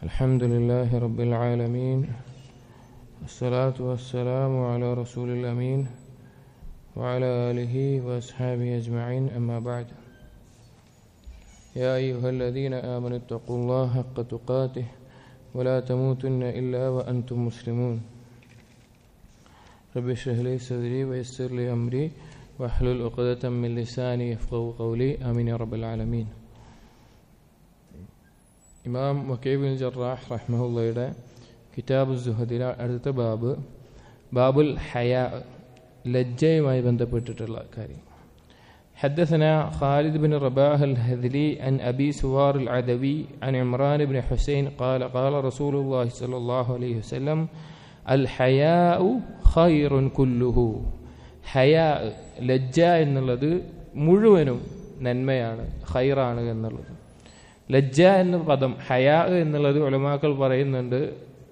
الحمد لله رب العالمين والصلاة والسلام على رسول الأمين وعلى آله وأصحابه أجمعين أما بعد يا أيها الذين آمنوا اتقوا الله حق تقاته ولا تموتن إلا وأنتم مسلمون رب اشرح لي صدري ويسر لي أمري واحلل عقدة من لساني يفقهوا قولي آمين يا رب العالمين. ഇമാം വക്കീ ബിൻ ജറാഹ് റഹ്മഹുള്ളയുടെ കിതാബ് സുഹദിലെ അടുത്ത ബാബുൽ ഹയാ, ലജ്ജയുമായി ബന്ധപ്പെട്ടിട്ടുള്ള കാര്യം. حدثنا خالد بن رباح الهذلي عن أبي سوار العدوي عن عمران بن حسين قال قال رسول الله صلى الله عليه وسلم الحياء خير كله. ഹയാ, ലജ്ജ എന്നുള്ളത് മുഴുവനും നന്മയാണ്, ഖൈറാണ് എന്നുള്ളത്. ലജ്ജ എന്ന പദം, ഹയാ എന്നുള്ളത് ഉലമാക്കൾ പറയുന്നുണ്ട്,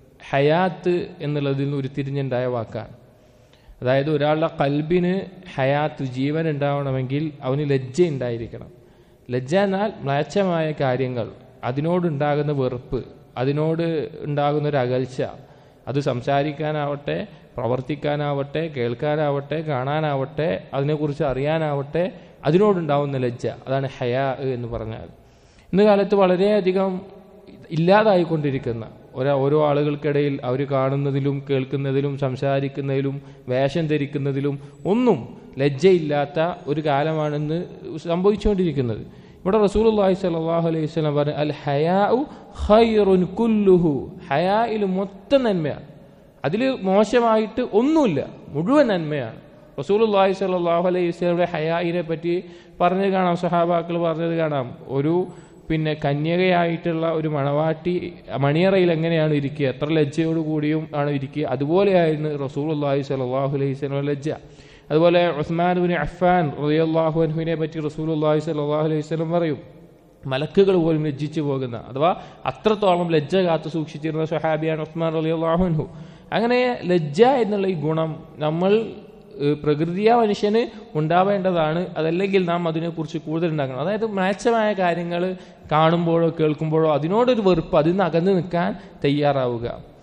ഹയാത്ത് എന്നുള്ളതിൽ നിന്ന് ഉരുത്തിരിഞ്ഞുണ്ടായ വാക്കാണ്. അതായത് ഒരാളുടെ കൽബിന് ഹയാത്ത്, ജീവൻ ഉണ്ടാവണമെങ്കിൽ അവന് ലജ്ജ ഉണ്ടായിരിക്കണം. ലജ്ജ എന്നാൽ മ്ലേച്ഛമായ കാര്യങ്ങൾ, അതിനോടുണ്ടാകുന്ന വെറുപ്പ്, അതിനോട് ഉണ്ടാകുന്നൊരു അകൽച്ച, അത് സംസാരിക്കാനാവട്ടെ, പ്രവർത്തിക്കാനാവട്ടെ, കേൾക്കാനാവട്ടെ, കാണാനാവട്ടെ, അതിനെക്കുറിച്ച് അറിയാനാവട്ടെ, അതിനോടുണ്ടാവുന്ന ലജ്ജ, അതാണ് ഹയാ എന്ന് പറഞ്ഞാൽ. ഇന്ന് കാലത്ത് വളരെയധികം ഇല്ലാതായിക്കൊണ്ടിരിക്കുന്ന ഓരോ ആളുകൾക്കിടയിൽ അവർ കാണുന്നതിലും കേൾക്കുന്നതിലും സംസാരിക്കുന്നതിലും വേഷം ധരിക്കുന്നതിലും ഒന്നും ലജ്ജയില്ലാത്ത ഒരു കാലമാണെന്ന് സംഭവിച്ചുകൊണ്ടിരിക്കുന്നത്. ഇവിടെ റസൂലുള്ളാഹി സ്വല്ലല്ലാഹു അലൈഹി വസല്ലം പറഞ്ഞു, അൽ ഹയാഉ ഖൈറുൻ കുല്ലുഹു. ഹയായിൽ മൊത്തം നന്മയാണ്, അതിൽ മോശമായിട്ട് ഒന്നുമില്ല, മുഴുവൻ നന്മയാണ്. റസൂലുള്ളാഹി സ്വല്ലല്ലാഹു അലൈഹി വസല്ലമയുടെ ഹയായിനെ പറ്റി പറഞ്ഞത് കാണാം, സഹാബാക്കൾ പറഞ്ഞത് കാണാം. ഒരു കന്യകയായിട്ടുള്ള ഒരു മണവാട്ടി മണിയറയിൽ എങ്ങനെയാണ് ഇരിക്കുക, എത്ര ലജ്ജയോട് കൂടിയും ആണ് ഇരിക്കുക, അതുപോലെയായിരുന്നു റസൂലുള്ളാഹി സ്വല്ലല്ലാഹു അലൈഹി വസല്ലം ലജ്ജ. അതുപോലെ ഉസ്മാൻ ഇബ്നു അഫ്ഫാൻ റളിയല്ലാഹു അൻഹുവിനെ പറ്റി റസൂലുള്ളാഹി സ്വല്ലല്ലാഹു അലൈഹി വസല്ലം പറയും, മലക്കുകൾ പോലും ലജ്ജിച്ചു പോകുന്ന, അഥവാ അത്രത്തോളം ലജ്ജ കാത്തു സൂക്ഷിച്ചിരുന്ന സ്വഹാബിയാണ് ഉസ്മാൻ റളിയല്ലാഹു അൻഹു. അങ്ങനെ ലജ്ജ എന്നുള്ള ഈ ഗുണം നമ്മൾ പ്രകൃതിയാ മനുഷ്യന് ഉണ്ടാവേണ്ടതാണ്. അതല്ലെങ്കിൽ നാം അതിനെക്കുറിച്ച് കൂടുതൽ ഉണ്ടാക്കണം. അതായത് മ്ലേച്ഛമായ കാര്യങ്ങൾ കാണുമ്പോഴോ കേൾക്കുമ്പോഴോ അതിനോടൊരു വെറുപ്പ്, അതിൽ നിന്ന് അകന്നു നിൽക്കാൻ തയ്യാറാവുക.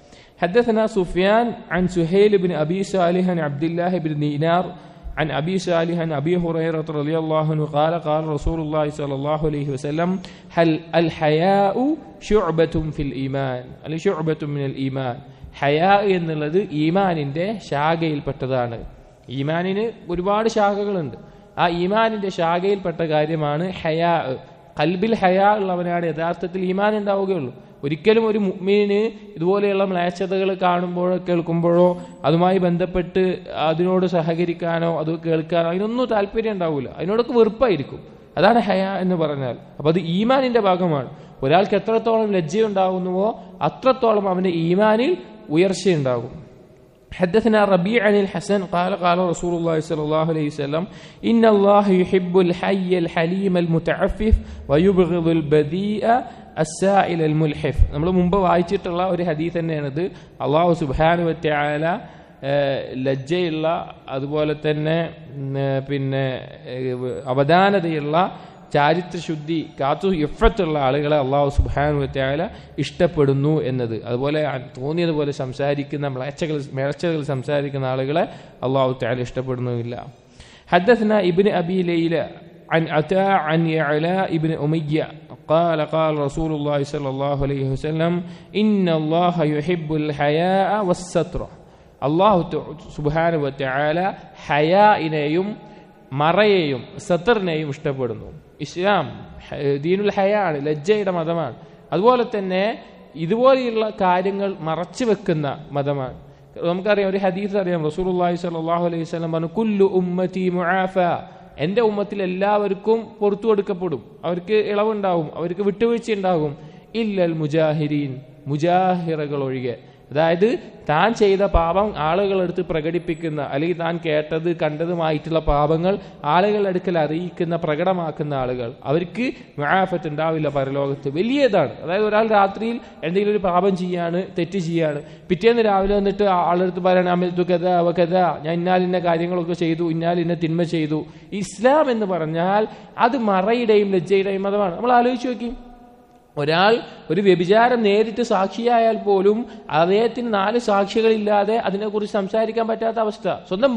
حدثنا سفيان عن سهيل بن أبي صالح عن عبد الله بن دينار عن أبي صالح عن أبي هريرة رضي الله عنه قال قال رسول الله صلى الله عليه وسلم هل الحياء شعبة في الإيمان شعبة من الإيمان. ഹയാ എന്നുള്ളത് ഈമാനിന്റെ ശാഖയിൽപ്പെട്ടതാണ്. ഈമാനിന് ഒരുപാട് ശാഖകളുണ്ട്. ആ ഈമാനിന്റെ ശാഖയിൽപ്പെട്ട കാര്യമാണ് ഹയാ. ഖൽബിൽ ഹയാ ഉള്ളവനാണ് യഥാർത്ഥത്തിൽ ഈമാൻ ഉണ്ടാവുകയുള്ളൂ. ഒരിക്കലും ഒരു മുഅ്മിനിന് ഇതുപോലെയുള്ള മ്ലേച്ഛതകൾ കാണുമ്പോഴോ കേൾക്കുമ്പോഴോ അതുമായി ബന്ധപ്പെട്ട് അതിനോട് സഹകരിക്കാനോ അത് കേൾക്കാനോ അതിനൊന്നും താല്പര്യം ഉണ്ടാവില്ല, അതിനോടൊക്കെ വെറുപ്പായിരിക്കും. അതാണ് ഹയാ എന്ന് പറഞ്ഞാൽ. അപ്പൊ അത് ഈമാനിന്റെ ഭാഗമാണ്. ഒരാൾക്ക് എത്രത്തോളം ലജ്ജയുണ്ടാകുന്നുവോ അത്രത്തോളം അവന്റെ ഈമാനിൽ ഉയർച്ചയുണ്ടാകും. حدثنا ربيع عن الحسن قال قال رسول الله صلى الله عليه وسلم إن الله يحب الحي الحليم المتعفف ويبغض البذيء السائل الملحف. നമ്മൾ മുമ്പ് വായിച്ചിട്ടുള്ള ഒരു ഹദീസ് തന്നെയാണിത്. അല്ലാഹു സുബ്ഹാനഹു വ തആല ലജ്ജയുള്ള, അതുപോലെ തന്നെ അവധാനതയുള്ള, ചാരിത്രശുദ്ധി കാത്തു ഇഫ്ഫത്തുള്ള ആളുകളെ അല്ലാഹു സുബ്ഹാനഹു വ തആല ഇഷ്ടപ്പെടുന്നു എന്നത്. അതുപോലെ തോന്നിയതുപോലെ സംസാരിക്കുന്ന മേഴ്ചകൾ സംസാരിക്കുന്ന ആളുകളെ അല്ലാഹു തആല ഇഷ്ടപ്പെടുന്നുമില്ല. حدثنا ابن أبي ليلى عن عطاء عن يعلاء ابن أمية قال قال رسول الله صلى الله عليه وسلم إن الله يحب الحياء والستر. അല്ലാഹു സുബ്ഹാനഹു വ തആല ഹയാഇനെയും മറയെയും സത്തറിനെയും ഇഷ്ടപ്പെടുന്നു. ഇസ്ലാം ദീനുൽ ഹയാണ്, ലജ്ജയുടെ മതമാണ്. അതുപോലെ തന്നെ ഇതുപോലെയുള്ള കാര്യങ്ങൾ മറച്ചു വെക്കുന്ന മതമാണ്. നമുക്കറിയാം, ഒരു ഹദീസ് അറിയാം, റസൂലുള്ളാഹി സ്വല്ലല്ലാഹു അലൈഹി വസല്ലം പറഞ്ഞു, കുല്ലു ഉമ്മതി മുആഫ. എന്റെ ഉമ്മത്തിൽ എല്ലാവർക്കും പുറത്തു കൊടുക്കപ്പെടും, അവർക്ക് ഇളവുണ്ടാവും, അവർക്ക് വിട്ടുവീഴ്ച ഉണ്ടാകും, ഇല്ലൽ മുജാഹിരീൻ, മുജാഹിറുകൾ ഒഴികെ. അതായത് താൻ ചെയ്ത പാപം ആളുകളെടുത്ത് പ്രകടിപ്പിക്കുന്ന, അല്ലെങ്കിൽ താൻ കേട്ടത് കണ്ടതുമായിട്ടുള്ള പാപങ്ങൾ ആളുകളുടെ അടുക്കൽ അറിയിക്കുന്ന, പ്രകടമാക്കുന്ന ആളുകൾ, അവർക്ക് മുആഫത്ത് ഉണ്ടാവില്ല പരലോകത്ത്. വലിയതാണ്. അതായത് ഒരാൾ രാത്രിയിൽ എന്തെങ്കിലും ഒരു പാപം ചെയ്യാണ്, തെറ്റ് ചെയ്യാണ്, പിറ്റേന്ന് രാവിലെ വന്നിട്ട് ആളെടുത്ത് പറയണം, അമിൽതു കഥ അവ കഥ, ഞാൻ ഇന്നാലിന്ന കാര്യങ്ങളൊക്കെ ചെയ്തു, ഇന്നാലിന്ന തിന്മ ചെയ്തു. ഇസ്ലാം എന്ന് പറഞ്ഞാൽ അത് മറയുടെയും ലജ്ജയുടെയും മതമാണ്. നമ്മൾ ആലോചിച്ച് നോക്കി, ഒരാൾ ഒരു വ്യഭിചാരം നേരിട്ട് സാക്ഷിയായാൽ പോലും അദ്ദേഹത്തിന് 4 സാക്ഷികളില്ലാതെ അതിനെക്കുറിച്ച് സംസാരിക്കാൻ പറ്റാത്ത അവസ്ഥ.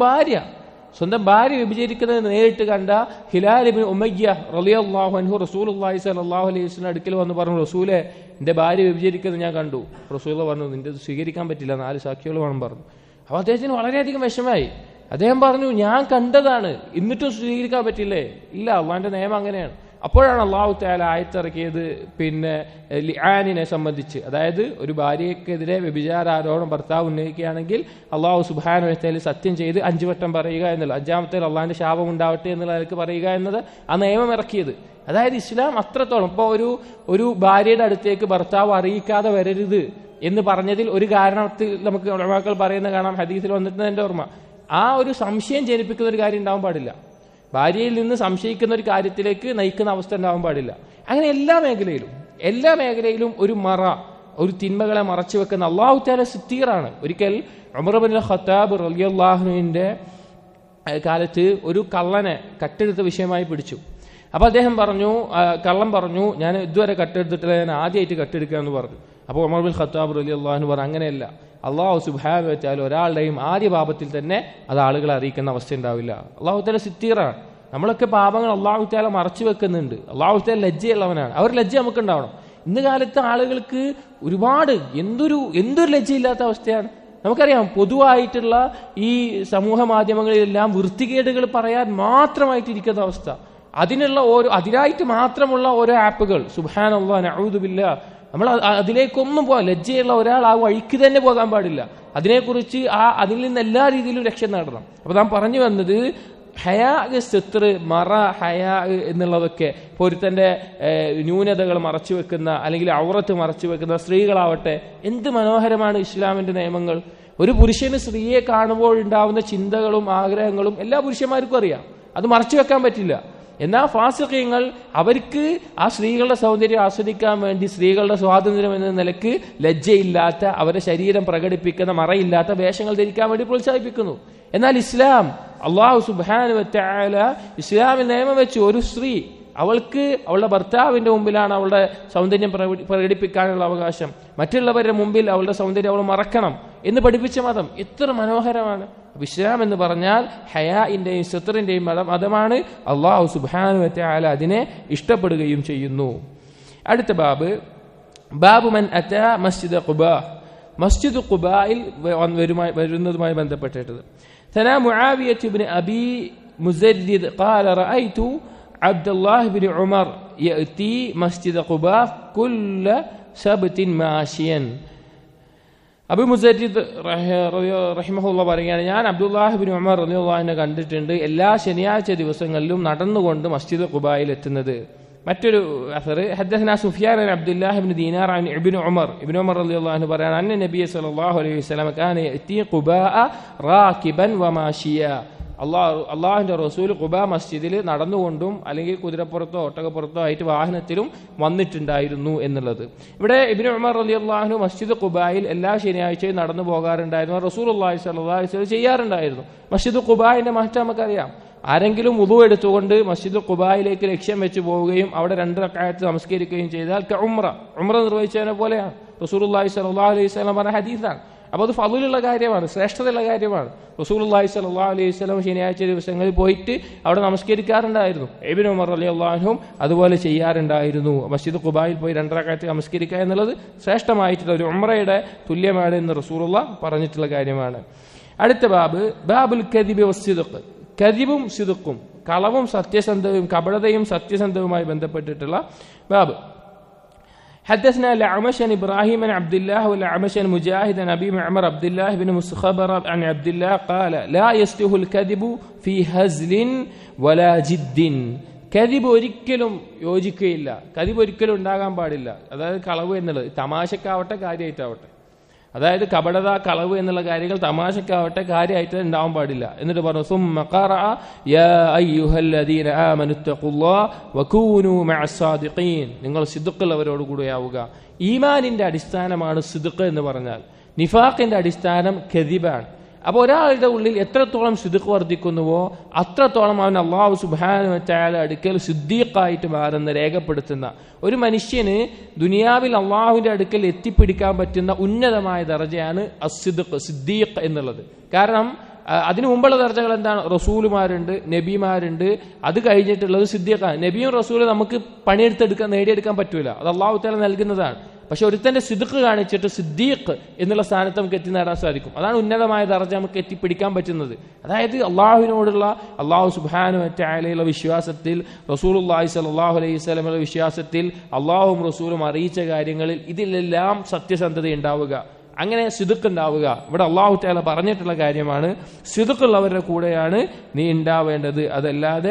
സ്വന്തം ഭാര്യ വ്യഭിചരിക്കുന്നത് നേരിട്ട് കണ്ട ഹിലാൽ ഇബ്നു ഉമയ്യ റളിയല്ലാഹു അൻഹു റസൂലുള്ളാഹി സ്വല്ലല്ലാഹു അലൈഹി വസല്ലം അടുക്കൽ വന്ന് പറഞ്ഞു, റസൂലേ, എന്റെ ഭാര്യ വ്യഭിചരിക്കുന്നത് ഞാൻ കണ്ടു. റസൂൽ പറഞ്ഞു, നിന്റെ സ്വീകരിക്കാൻ പറ്റില്ല, 4 സാക്ഷികൾ വേണം പറഞ്ഞു. അപ്പോൾ അദ്ദേഹത്തിന് വളരെയധികം വിഷമായി. അദ്ദേഹം പറഞ്ഞു, ഞാൻ കണ്ടതാണ്, എന്നിട്ടും സ്വീകരിക്കാൻ പറ്റില്ലേ? ഇല്ല, അള്ളാന്റെ നിയമം അങ്ങനെയാണ്. അപ്പോഴാണ് അല്ലാഹു തആല ആയത്തിറക്കിയത് ലിആനിനെ സംബന്ധിച്ച്. അതായത് ഒരു ഭാര്യക്കെതിരെ വ്യഭിചാരാരോപണം ഭർത്താവ് ഉന്നയിക്കുകയാണെങ്കിൽ അല്ലാഹു സുബ്ഹാനഹു വ തആല സത്യം ചെയ്ത് 5 വട്ടം പറയുക എന്നുള്ളത്, 5ാമത്തെ അള്ളാഹിന്റെ ശാപം ഉണ്ടാവട്ടെ എന്നുള്ള നിലക്ക് പറയുക എന്നത് ആ നിയമം ഇറക്കിയത്. അതായത് ഇസ്ലാം അത്രത്തോളം ഇപ്പോൾ ഒരു ഭാര്യയുടെ അടുത്തേക്ക് ഭർത്താവ് അറിയിക്കാതെ വരരുത് എന്ന് പറഞ്ഞതിൽ ഒരു കാരണത്തിൽ നമുക്ക് ഉലമാക്കൾ പറയുന്ന കാണാം, ഹദീസിൽ വന്നിട്ട് എൻ്റെ ഓർമ്മ, ആ ഒരു സംശയം ജനിപ്പിക്കുന്ന ഒരു കാര്യം ഉണ്ടാവാൻ പാടില്ല. ഭാര്യയിൽ നിന്ന് സംശയിക്കുന്ന ഒരു കാര്യത്തിലേക്ക് നയിക്കുന്ന അവസ്ഥ ഉണ്ടാവാൻ പാടില്ല. അങ്ങനെ എല്ലാ മേഖലയിലും ഒരു ഒരു തിന്മകളെ മറച്ചു വെക്കുന്ന അല്ലാഹു തആല സിത്തീറാണ്. ഒരിക്കൽ ഉമർ ഇബ്നുൽ ഖത്താബ് റളിയല്ലാഹു അൻഹുവിന്റെ കാലത്ത് ഒരു കള്ളനെ കട്ടെടുത്ത വിഷയമായി പിടിച്ചു. അപ്പൊ അദ്ദേഹം പറഞ്ഞു, കള്ളൻ പറഞ്ഞു, ഞാൻ ഇതുവരെ കട്ടെടുത്തിട്ടില്ല, ഞാൻ ആദ്യമായിട്ട് കട്ടെടുക്കുക എന്ന് പറഞ്ഞു. അപ്പോൾ ഉമർ ഇബ്നുൽ ഖത്താബ് റളിയല്ലാഹു അൻഹു പറഞ്ഞു, അങ്ങനെയല്ല, അല്ലാഹു സുബ്ഹാനഹു വ തആല ഒരാളുടെയും ആദ്യ പാപത്തിൽ തന്നെ അത് ആളുകളെ അറിയിക്കുന്ന അവസ്ഥ ഉണ്ടാവില്ല. അല്ലാഹു തആല സിത്തീറാണ്. നമ്മളൊക്കെ പാപങ്ങൾ അല്ലാഹു തആല മറച്ചു വെക്കുന്നുണ്ട്. അല്ലാഹു തആല ലജ്ജയുള്ളവനാണ്. അവർ ലജ്ജ നമുക്ക് ഉണ്ടാവണം. ഇന്ന് കാലത്ത് ആളുകൾക്ക് ഒരുപാട് എന്തൊരു ലജ്ജയില്ലാത്ത അവസ്ഥയാണ്. നമുക്കറിയാം, പൊതുവായിട്ടുള്ള ഈ സമൂഹ മാധ്യമങ്ങളിലെല്ലാം വൃത്തികേടുകൾ പറയാൻ മാത്രമായിട്ടിരിക്കുന്ന അവസ്ഥ. അതിനായിട്ട് മാത്രമുള്ള ഓരോ ആപ്പുകൾ, സുബ്ഹാനല്ലാഹ്, നഊദു ബില്ലാഹ്. നമ്മൾ അതിലേക്കൊന്നും പോകാൻ, ലജ്ജയുള്ള ഒരാൾ ആ വഴിക്ക് തന്നെ പോകാൻ പാടില്ല. അതിനെക്കുറിച്ച് അതിൽ നിന്ന് എല്ലാ രീതിയിലും രക്ഷ നേടണം. അപ്പൊ നാം പറഞ്ഞു വന്നത്, ഹയാ സിത്ർ, ഹയാ എന്നുള്ളതൊക്കെ പൊരുത്തന്റെ ന്യൂനതകൾ മറച്ചു വെക്കുന്ന അല്ലെങ്കിൽ ഔറത്ത് മറച്ചു വെക്കുന്ന സ്ത്രീകളാവട്ടെ, എന്ത് മനോഹരമാണ് ഇസ്ലാമിന്റെ നിയമങ്ങൾ. ഒരു പുരുഷന് സ്ത്രീയെ കാണുമ്പോൾ ഉണ്ടാവുന്ന ചിന്തകളും ആഗ്രഹങ്ങളും എല്ലാ പുരുഷന്മാർക്കും അറിയാം. അത് മറച്ചു വെക്കാൻ പറ്റില്ല. എന്നാൽ ഫാസിഖീങ്ങൾ അവർക്ക് ആ സ്ത്രീകളുടെ സൗന്ദര്യം ആസ്വദിക്കാൻ വേണ്ടി സ്ത്രീകളുടെ സ്വാതന്ത്ര്യം എന്ന നിലക്ക് ലജ്ജയില്ലാത്ത, അവരുടെ ശരീരം പ്രകടിപ്പിക്കുന്ന മറയില്ലാത്ത വേഷങ്ങൾ ധരിക്കാൻ വേണ്ടി പ്രോത്സാഹിപ്പിക്കുന്നു. എന്നാൽ ഇസ്ലാം, അല്ലാഹു സുബ്ഹാനഹു വ തആല ഇസ്ലാമിൽ നിയമം വെച്ച് ഒരു സ്ത്രീ അവൾക്ക് അവളുടെ ഭർത്താവിന്റെ മുമ്പിലാണ് അവളുടെ സൗന്ദര്യം പ്രകടിപ്പിക്കാനുള്ള അവകാശം. മറ്റുള്ളവരുടെ മുമ്പിൽ അവളുടെ സൗന്ദര്യം അവൾ മറക്കണം എന്ന് പഠിപ്പിച്ച മതം എത്ര മനോഹരമാണ്. ഇസ്ലാം എന്ന് പറഞ്ഞാൽ ഹയാഇന്റെയും സിത്റിന്റെയും മതമാണ്. അല്ലാഹു സുബ്ഹാനഹു വ തആല അതിനെ ഇഷ്ടപ്പെടുകയും ചെയ്യുന്നു. അടുത്ത ബാബ് മൻ അതാ മസ്ജിദ് ഖുബാ. മസ്ജിദ് ഖുബായിൽ വരുന്നതുമായി ബന്ധപ്പെട്ടിട്ടത്. ثنا معاوية بن أبي مزرد قال رأيت عبد الله بن عمر يأتي مسجد قباء كل سبت ماشيا. അബൂ മുസദ്ദിദ് റഹിമഹുല്ലാ പറയുകയാണ്, ഞാൻ അബ്ദുല്ലാഹ് ബിൻ ഉമർ റളിയല്ലാഹു അൻഹു കണ്ടിട്ടുണ്ട് എല്ലാ ശനിയാഴ്ച ദിവസങ്ങളിലും നടന്നുകൊണ്ട് മസ്ജിദ് ഖുബായിൽ എത്തുന്നത്. മറ്റൊരു അസർ, ഹദ്ദസനാ Sufyan bin Abdullah bin Dinar അൻ ഇബ്നു ഉമർ റളിയല്ലാഹു അൻഹു പറയാണ്, അന്ന നബി സല്ലല്ലാഹു അലൈഹി വസല്ലം കാന യഅതി ഖുബാഅ റാകിബൻ വമാശിയ. അള്ളാഹുവിന്റെ റസൂൽ ഖുബാ മസ്ജിദിൽ നടന്നുകൊണ്ടും അല്ലെങ്കിൽ കുതിരപ്പുറത്തോ ഒട്ടകപ്പുറത്തോ ആയിട്ട് വാഹനത്തിലും വന്നിട്ടുണ്ടായിരുന്നു എന്നുള്ളത്. ഇവിടെ ഇബ്നു ഉമർ റളിയല്ലാഹു അൻഹു മസ്ജിദ് ഖുബായിൽ എല്ലാ ശനിയാഴ്ചയും നടന്നു പോകാറുണ്ടായിരുന്നു. റസൂലുള്ളാഹി സ്വല്ലല്ലാഹു അലൈഹി വസല്ലം ചെയ്യാറുണ്ടായിരുന്നു. മസ്ജിദ് ഖുബായിന്റെ മഹത്വം നമുക്കറിയാം. ആരെങ്കിലും വുദു എടുത്തുകൊണ്ട് മസ്ജിദ് ഖുബായിലേക്ക് ലക്ഷ്യം വെച്ച് പോവുകയും അവിടെ 2 റക്അത്ത് നമസ്കരിക്കുകയും ചെയ്താൽ ഉംറ നിർവഹിച്ചതിനെ പോലെയാണ്. റസൂലുള്ളാഹി സ്വല്ലല്ലാഹു അലൈഹി വസല്ലം പറഞ്ഞ ഹദീസാണ്. അപ്പോൾ അത് ഫളീലുള്ള കാര്യമാണ്, ശ്രേഷ്ഠതയുള്ള കാര്യമാണ്. റസൂലുള്ളാഹി സ്വല്ലല്ലാഹു അലൈഹി വസല്ലം ശനിയാഴ്ച ദിവസങ്ങളിൽ പോയിട്ട് അവിടെ നമസ്കരിക്കാറുണ്ടായിരുന്നു. ഇബ്നു ഉമർ റളിയല്ലാഹു അൻഹു അതുപോലെ ചെയ്യാറുണ്ടായിരുന്നു. മസ്ജിദ് ഖുബായിൽ പോയി 2 റക്അത്ത് നമസ്കരിക്കുക എന്നുള്ളത് ശ്രേഷ്ഠമായിട്ടുള്ള ഒരു ഉംറയുടെ തുല്യമാണ് എന്ന് റസൂലുള്ളാഹി പറഞ്ഞിട്ടുള്ള കാര്യമാണ്. അടുത്ത ബാബുൽ കദിബി വസ്സിദ്ഖ്. കദിബും സിദ്ഖും, കളവും സത്യസന്ധവും കപടതയും സത്യസന്ധവുമായി ബന്ധപ്പെട്ടിട്ടുള്ള ബാബ്. حدثنا الأعمش عن إبراهيم عن عبد الله والأعمش عن مجاهد عن أبي معمر عبد الله بن مسخبر عن عبد الله قال لا يصلح الكذب في هزل ولا جد. കദിബ് ഒരിക്കലും യോജിക്കുകയില്ല, കദിബ് ഒരിക്കലും ഉണ്ടാകാൻ പാടില്ല. അതായത് കളവ് എന്നുള്ളത് തമാശക്കാവട്ടെ കാര്യമായിട്ടാവട്ടെ, അതായത് കപടത കളവ് എന്നുള്ള കാര്യങ്ങൾ തമാശക്കാവട്ടെ കാര്യമായിട്ട് ഉണ്ടാവാൻ പാടില്ല. എന്നിട്ട് പറഞ്ഞു, സുമ്മ ഖറഅ യാ അയ്യുഹല്ലദീന ആമനുത്തഖുല്ലാഹ വകൂനൂ മഅസ്സാദിഖീൻ. നിങ്ങൾ സിദ്ഖുള്ളവരോട് കൂടെയാവുക. ഈമാനിന്റെ അടിസ്ഥാനമാണ് സിദ്ഖ് എന്ന് പറഞ്ഞാൽ. നിഫാഖിന്റെ അടിസ്ഥാനം കദിബാണ്. അപ്പോൾ ഒരാളുടെ ഉള്ളിൽ എത്രത്തോളം സിദ്ദീഖ് വർദ്ധിക്കുന്നുവോ അത്രത്തോളം അവൻ അല്ലാഹു സുബ്ഹാനഹു വ തആല അടുക്കൽ സിദ്ദീഖായിട്ട് മാറുന്ന രേഖപ്പെടുത്തുന്ന ഒരു മനുഷ്യന് ദുനിയാവിൽ അള്ളാഹുവിന്റെ അടുക്കൽ എത്തിപ്പിടിക്കാൻ പറ്റുന്ന ഉന്നതമായ ദർജയാണ് അസ്സിദ്ഖ്, സിദ്ദീഖ് എന്നുള്ളത്. കാരണം അതിനു മുമ്പുള്ള ദർജകൾ എന്താണ്? റസൂലുമാരുണ്ട്, നബിമാരുണ്ട്, അത് കഴിഞ്ഞിട്ടുള്ളത് സിദ്ദീഖാണ്. നബിയും റസൂലും നമുക്ക് നേടിയെടുക്കാൻ പറ്റൂല, അത് അല്ലാഹു തആല നൽകുന്നതാണ്. പക്ഷെ ഒരുത്തന്റെ സിദ്ഖ് കാണിച്ചിട്ട് സിദ്ദീഖ് എന്നുള്ള സ്ഥാനത്ത് നമുക്ക് എത്തി നേടാൻ സാധിക്കും. അതാണ് ഉന്നതമായ ദർജ നമുക്ക് എത്തിപ്പിടിക്കാൻ പറ്റുന്നത്. അതായത് അള്ളാഹുവിനോടുള്ള അല്ലാഹു സുബ്ഹാനഹു വ തആലയുള്ള വിശ്വാസത്തിൽ, റസൂലുള്ളാഹി സ്വല്ലല്ലാഹു അലൈഹി വസല്ലമയുടെ വിശ്വാസത്തിൽ, അള്ളാഹുവും റസൂലും അറിയിച്ച കാര്യങ്ങളിൽ ഇതിലെല്ലാം സത്യസന്ധത ഉണ്ടാവുക, അങ്ങനെ സിദ്ഖ് ഉണ്ടാവുക. ഇവിടെ അല്ലാഹു തആല പറഞ്ഞിട്ടുള്ള കാര്യമാണ്, സിദ്ഖ് ഉള്ളവരുടെ കൂടെയാണ് നീ ഉണ്ടാവേണ്ടത്, അതല്ലാതെ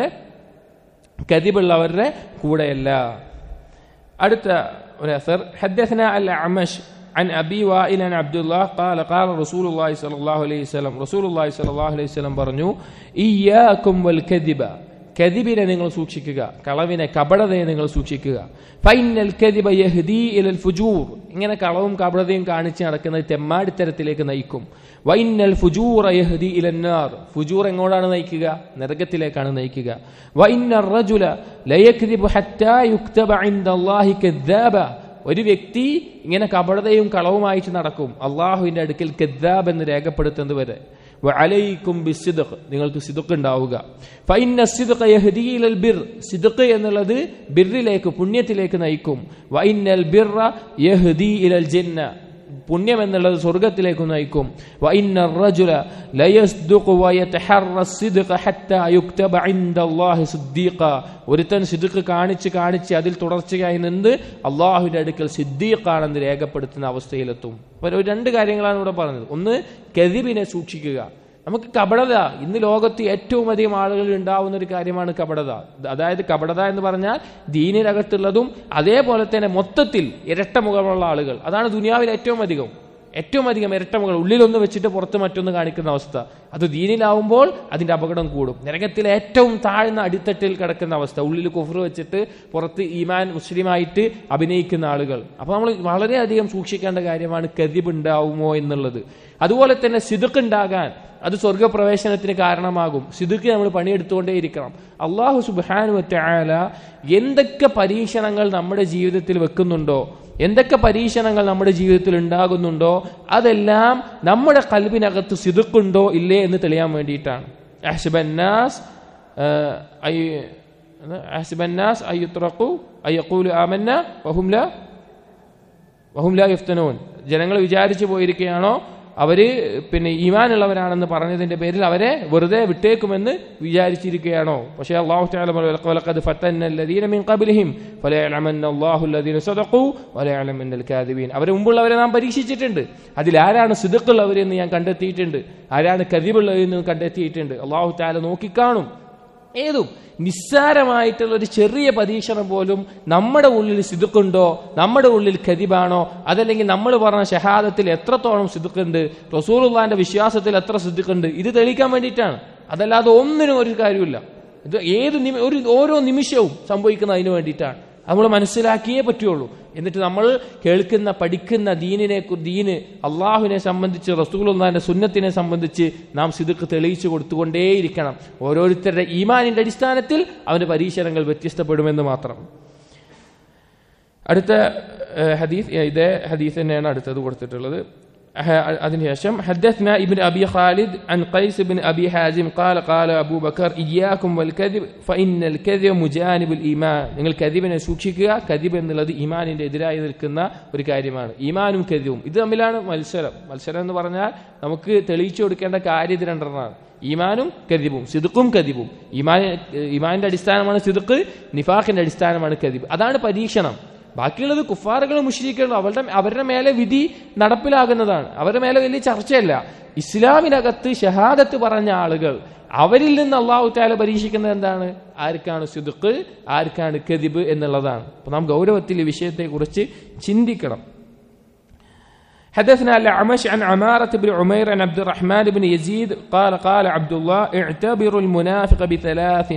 കദിബുള്ളവരുടെ കൂടെയല്ല. അടുത്ത أثر حدثنا الأعمش عن أبي وائل عن عبد الله قال قال رسول الله صلى الله عليه وسلم رسول الله صلى الله عليه وسلم പറഞ്ഞു إياكم والكذب, കദിബിനെ നിങ്ങൾ സൂക്ഷിക്കുക, കളവിനെ, കപടതയെ നിങ്ങൾ സൂക്ഷിക്കുക. ഫൈനൽ കദിബ യഹ്ദി ഇലൽ ഫുജൂർ, ഇങ്ങനെ കളവും കപടതയും കാണിച്ച് നടക്കുന്നത് തെമ്മാടിത്തരത്തിലേക്ക് നയിക്കും. വൈനൽ ഫുജൂറ യഹ്ദി ഇലൻ നാർ, ഫുജൂർ എങ്ങോട്ടാണ് നയിക്കുക? നരകത്തിലേക്കാണ് നയിക്കുക. വൈനർ റജുല ലയക്ദിബു ഹത്താ യുക്തബ ഇൻദല്ലാഹി കദ്ദാബ, ഒരു വ്യക്തി ഇങ്ങനെ കപടതയും കളവുമായിട്ട് നടക്കും, അള്ളാഹുവിന്റെ അടുക്കൽ കദ്ദാബ് എന്ന് രേഖപ്പെടുത്തുന്നത് വരെ. വഅലൈക്കും ബിസ്സിദ്ഖ്, നിങ്ങൾക്ക് സിദ്ഖ് ഉണ്ടാവുക. ഫഇന്ന സിദ്ഖ യഹ്ദി ഇലൽ ബിർ, സിദ്ഖ് എന്നുള്ളത് ബിർറിലേക്ക്, പുണ്യത്തിലേക്ക് നയിക്കും. വഇന്നൽ ബിർറ യഹ്ദി ഇലൽ ജന്ന, പുണ്യം എന്നുള്ളത് സ്വർഗത്തിലേക്ക് നയിക്കും. വഇന്നർ റജുല ലയസ്ദുഖു വയതഹറ സിദ്ഖ ഹത്താ യുക്തബ ഇൻദല്ലാഹി സിദ്ദീഖ, ഒരുത്തൻ സിദ്ഖ് കാണിച്ച് അതിൽ തുടർച്ചയായി നിന്ന് അള്ളാഹുവിന്റെ അടുക്കൽ സിദ്ദീഖാണെന്ന് രേഖപ്പെടുത്തുന്ന അവസ്ഥയിലെത്തും. അപ്പോൾ രണ്ട് കാര്യങ്ങളാണ് ഇവിടെ പറഞ്ഞത്. ഒന്ന്, കദിബിനെ സൂക്ഷിക്കുക. നമുക്ക് കപടത, ഇന്ന് ലോകത്ത് ഏറ്റവും അധികം ആളുകൾ ഉണ്ടാവുന്ന ഒരു കാര്യമാണ് കപടത. അതായത് കപടത എന്ന് പറഞ്ഞാൽ ദീനിനകത്തുള്ളതും അതേപോലെ തന്നെ മൊത്തത്തിൽ ഇരട്ടമുഖമുള്ള ആളുകൾ, അതാണ് ദുനിയാവിൽ ഏറ്റവും അധികം ഇരട്ടമുകൾ, ഉള്ളിലൊന്ന് വെച്ചിട്ട് പുറത്ത് മറ്റൊന്ന് കാണിക്കുന്ന അവസ്ഥ. അത് ദീനിലാവുമ്പോൾ അതിന്റെ അപകടം കൂടും. നരകത്തിലെ ഏറ്റവും താഴ്ന്ന അടിത്തട്ടിൽ കിടക്കുന്ന അവസ്ഥ, ഉള്ളിൽ കുഫ്ർ വെച്ചിട്ട് പുറത്ത് ഈമാൻ മുസ്ലിമായിട്ട് അഭിനയിക്കുന്ന ആളുകൾ. അപ്പൊ നമ്മൾ വളരെയധികം സൂക്ഷിക്കേണ്ട കാര്യമാണ് കദിബ് ഉണ്ടാവുമോ എന്നുള്ളത്. അതുപോലെ തന്നെ സിദ്ഖ് ഉണ്ടാകാൻ അത് സ്വർഗപ്രവേശനത്തിന് കാരണമാകും. സിദ്ഖ് നമ്മൾ പണിയെടുത്തുകൊണ്ടേയിരിക്കണം. അല്ലാഹു സുബ്ഹാനഹു വ തആല എന്തൊക്കെ പരീക്ഷണങ്ങൾ നമ്മുടെ ജീവിതത്തിൽ വെക്കുന്നുണ്ടോ, എന്തൊക്കെ പരീക്ഷണങ്ങൾ നമ്മുടെ ജീവിതത്തിൽ ഉണ്ടാകുന്നുണ്ടോ, അതെല്ലാം നമ്മുടെ ഖൽബിനകത്ത് സിദ്ഖ് ഉണ്ടോ ഇല്ലേ എന്ന് തെളിയാൻ വേണ്ടിയിട്ടാണ്. അഹ്സിബന്നാസ് അയ്യുത്രഖു അയ്യഖൂലു ആമന്ന വഹും ലാ യുഫ്തനൂൻ, ജനങ്ങൾ വിചാരിച്ചു പോയിരിക്കുകയാണോ അവര് ഈമാനുള്ളവരാണെന്ന് പറഞ്ഞതിന്റെ പേരിൽ അവരെ വെറുതെ വിട്ടേക്കുമെന്ന് വിചാരിച്ചിരിക്കുകയാണോ? പക്ഷേ അല്ലാഹു തആല വലഖദ് ഫതന്നല്ലദീന മിൻ ഖബ്ലിഹിം ഫലയഅലമന്നല്ലാഹു അല്ലദീന സദഖു വലയഅലമന്നൽ കാദിബീൻ, അവരെ മുമ്പുള്ളവരെ നാം പരീക്ഷിച്ചിട്ടുണ്ട്. അതിലാരാണ് സിദ്ഖുള്ളവരെന്ന് ഞാൻ കണ്ടെത്തിയിട്ടുണ്ട്, ആരാണ് കദിബുള്ളവരെന്ന് കണ്ടെത്തിയിട്ടുണ്ട്. അല്ലാഹു തആല നോക്കിക്കാണും. ഏതും നിസ്സാരമായിട്ടുള്ള ഒരു ചെറിയ പരീക്ഷണം പോലും നമ്മുടെ ഉള്ളിൽ സിദ്ഖുണ്ടോ, നമ്മുടെ ഉള്ളിൽ കദിബാണോ, അതല്ലെങ്കിൽ നമ്മൾ പറഞ്ഞ ഷഹാദത്തിൽ എത്രത്തോളം സിദ്ഖുണ്ട്, റസൂലുള്ളാഹിന്റെ വിശ്വാസത്തിൽ എത്ര സിദ്ഖുണ്ട്, ഇത് തെളിയിക്കാൻ വേണ്ടിയിട്ടാണ്. അതല്ലാതെ ഒന്നിനും ഒരു കാര്യമില്ല. ഇത് ഓരോ നിമിഷവും സംഭവിക്കുന്ന അതിനു വേണ്ടിയിട്ടാണ്. നമ്മൾ മനസ്സിലാക്കിയേ പറ്റുള്ളൂ. എന്നിട്ട് നമ്മൾ കേൾക്കുന്ന പഠിക്കുന്ന ദീന് അള്ളാഹുവിനെ സംബന്ധിച്ച്, റസൂലുള്ളാഹിന്റെ സുന്നത്തിനെ സംബന്ധിച്ച് നാം സിദ്ഖ് തെളിയിച്ചു കൊടുത്തുകൊണ്ടേയിരിക്കണം. ഓരോരുത്തരുടെ ഈമാനിന്റെ അടിസ്ഥാനത്തിൽ അവന്റെ പരീക്ഷണങ്ങൾ വ്യത്യസ്തപ്പെടുമെന്ന് മാത്രം. അടുത്ത ഹദീസ്, ഇതേ ഹദീസ് തന്നെയാണ് അടുത്തത് കൊടുത്തിട്ടുള്ളത്. അതിനുശേഷം حدثنا ابن ابي خالد عن قيس بن ابي حازم قال قال ابو بكر اياكم والكذب فان الكذب مجانب الايمان, നിങ്ങൾ കദിബിനെ സൂക്ഷിക്കുക. കദിബ് എന്നുള്ളത് ഈമാനിന്റെ എതിരായി നിൽക്കുന്ന ഒരു കാര്യമാണ്. ഈമാനും കദിബും ഇത് തമ്മിലാണ് മത്സരം എന്ന് പറഞ്ഞാൽ നമുക്ക് തെളിയിച്ചു കൊടുക്കേണ്ട കാര്യം ഇത് രണ്ടെണ്ണമാണ്. ഈമാനും കദിബും, സിദ്ഖും കദിബും. ഈമാനിന്റെ അടിസ്ഥാനമാണ് സിദ്ഖ്, നിഫാഖിന്റെ അടിസ്ഥാനമാണ് കദിബ്. അതാണ് പരീക്ഷണം. ബാക്കിയുള്ളത് കുഫാറുകളും മുശ്രിക്കുകളും അവരുടെ മേലെ വിധി നടപ്പിലാകുന്നതാണ്. അവരുടെ മേലെ വലിയ ചർച്ചയല്ല. ഇസ്ലാമിനകത്ത് ഷഹാദത്ത് പറഞ്ഞ ആളുകൾ, അവരിൽ നിന്ന് അല്ലാഹു തആല പരീക്ഷിക്കുന്നത് എന്താണ്? ആർക്കാണ് സിദ്ഖ്, ആർക്കാണ് കദിബ് എന്നുള്ളതാണ്. അപ്പൊ നാം ഗൗരവത്തിൽ ഈ വിഷയത്തെ കുറിച്ച് ചിന്തിക്കണം. حدثنا الأعمش عن عمارة بن عمير عن عبد الرحمن بن يزيد قال قال عبد الله اعتبروا المنافق بثلاث